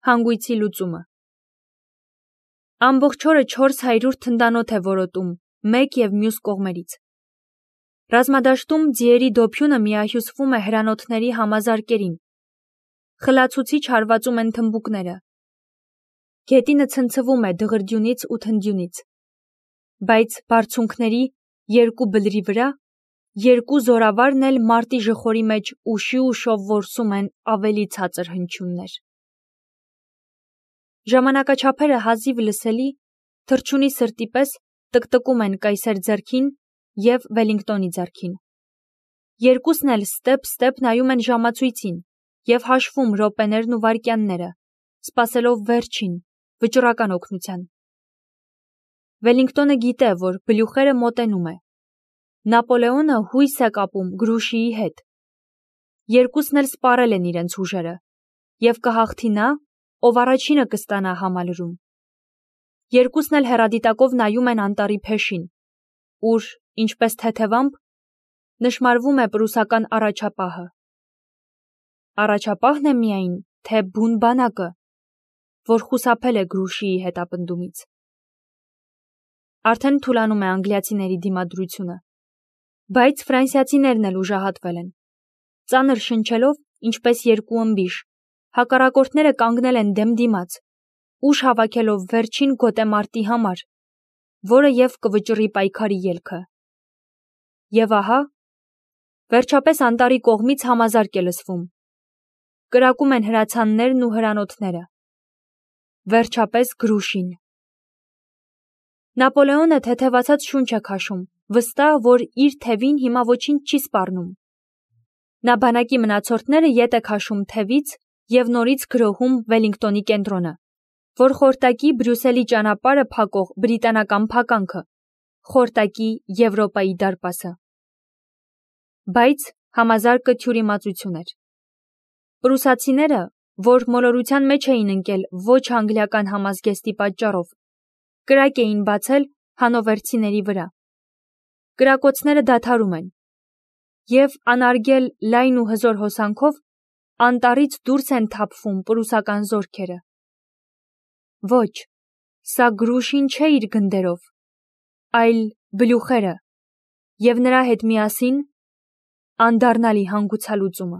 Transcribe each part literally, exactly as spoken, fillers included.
Հանգույցի լուծումը։ Ամբողջ օրը չորս հարյուր թնդանոթ է որոտում, մեկ և մյուս կողմերից։ Ռազմադաշտում ձիերի դոփյունը միահյուսվում է հրանոթների համազարկերին։ Խլացուցիչ հարվածում են թմբուկները։ Գետինը ցնցվում է դղրդյունից ու թնդյունից։ Բայց բարձունքների երկու բլրի վրա երկու զորավարն էլ մարտի ժխորի մեջ ուշի ուշով որսում են ավելի ցածր հնչյուններ։ Ժամանակաչափերը հազիվ լսելի, թռչունի սրտի պես տկտկում են կայսեր ձեռքին և Վելինգտոնի ձեռքին։ Երկուսն էլ ստեպ-ստեպ նայում են ժամացույցին և հաշվում րոպեներն ու վայրկյանները, սպասելով վերջին, վճռական օգնության։ Վելինգտոնը գիտե, որ բլյուխերը մոտենում է։ Նապոլեոնը հույս է կապում Գրուշիի հետ։ Երկուսն էլ սպառել են իրենց ուժերը, և կհաղթի նա, ով առաջինը կստանա համալրում։ Երկուսն էլ հեռադիտակով նայում են անտառի փեշին, ուր, ինչպես թեթևամբ, նշմարվում է պրուսական առաջապահը։ Առաջապահն է միայն, թե բուն բանակը, որ խուսափել է Գրուշիի հետապնդումից։ Արդեն թուլանում է անգլիացիների դիմադրությունը, բայց ֆրանսիացիներն էլ ուժահատվել են։ Ծանր շնչելով, ինչպես երկու ըմբիշ, հակառակորդները կանգնել են դեմ դիմաց, ուժ հավաքելով վերջին գոտեմարտի համար, որը և կվճռի պայքարի ելքը։ Եվ ահա, վերջապես անտառի կողմից համազարկ է լսվում։ Կրակում են հրացաններն ու հրանոթները։ Վերջապես Գրուշին։ Նապոլեոնը թեթևացած շունչ է քաշում, վստահ, որ իր թևին հիմա ոչինչ չի սպառնում։ Նա բանակի մնացորդները ետ է քաշում թևից և նորից գրոհում Վելինգտոնի կենտրոնը, որ խորտակի Բրյուսելի ճանապարհը փակող բրիտանական փականքը, խորտակի Եվրոպայի դարպասը։ Բայց համազարկը թյուրիմացություն էր։ Պրուսացիները, որ մոլորության մեջ էին ընկել ոչ անգլիական համազգեստի պատճառով, կրակ էին բացել հանովերցիների վրա։ Կրակոցները դադարում են, և անարգել լայն ու հզոր հոսանքով անտառից դուրս են թափվում պրուսական զորքերը։ Ոչ, սա Գրուշին չէ իր գնդերով, այլ բլյուխերը և նրա հետ միասին անդառնալի հանգուցալուծումը։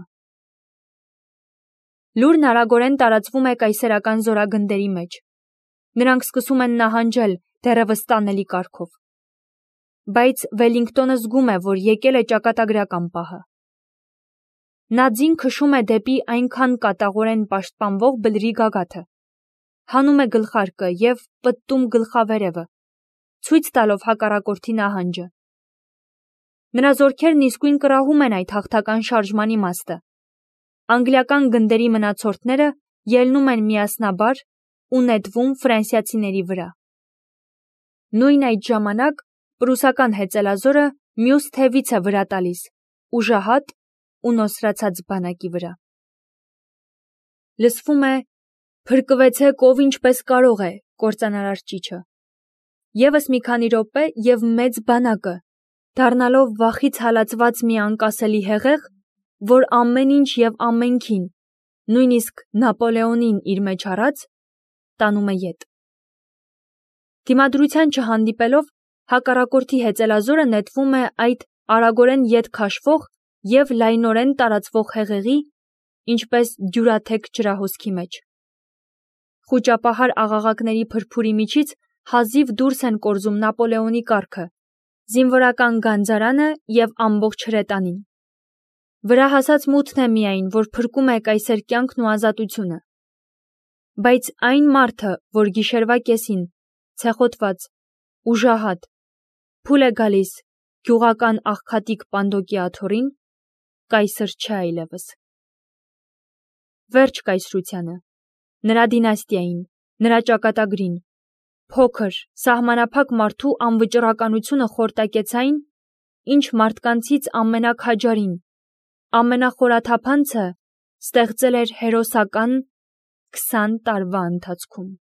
Լուրն արագորեն տարածվում է կայսերական զորագնդերի մեջ։ Նրանք սկսում են նահանջել դեռևս տանելի կարգով։ Բայց Վելինգտոնը զգում է, որ եկել է ճակատագրական պահը։ Նա ձին քշում է դեպի այնքան կատաղորեն պաշտպանվող բլրի գագաթը, հանում է գլխարկը և պտտում գլխավերևը, ցույց տալով հակառակորդի նահանջը։ Նրա զորքերն իսկույն կռահում են այդ հաղթական շարժման իմաստը։ Անգլիական գնդերի մնացորդները ելնում են միասնաբար ու նետվում ֆրանսիացիների վրա։ Նույն այդ ժամանակ պրուսական հեծելազորը մյուս թևից է վրա տալիս, ուժահատ ու նոսրացած բանակի վրա։ Լսվում է «Փրկվեցեք ով ինչպես կարող է» կործանարար ճիչը։ Եվս մի քանի րոպե և մեծ բանակը, դառնալով վախից հալածված մի անկասելի հեղեղ, որ ամեն ինչ և ամենքին, նույնիսկ Նապոլեոնին իր մեջ առած, տանում է ետ։ Դիմադրության չհանդիպելով, հակառակորդի հեծելազորը նետվում է այդ արագորեն ետ քաշվող և լայնորեն տարածվող հեղեղի, ինչպես դյուրաթեք ջրահոսքի մեջ։ Խուճապահար աղաղակների փրփուրի միջից հազիվ դուրս են կորզում Նապոլեոնի կառքը, զինվորական գանձարանը և ամբողջ հրետանին։ Վրա հասած մութն է միայն, որ փրկում է կայսեր կյանքն ու ազատությունը։ Բայց այն մարդը, որ գիշերվա կեսին, ցեխոտված, ուժահատ, փուլ է գալիս գյուղական աղքատիկ պանդոկի աթոռին, կայսր չէ այլևս։ Վերջ կայսրությանը, նրա դինաստիային, նրա ճակատագրին, փոքր, սահմանափակ մարդու անվճռականությունը խորտակեց այն, ինչ մարդկանցից ամենաքաջարին, ամենախորաթափանցը ստեղծել էր հերոսական քսան տարվա ընթացքում։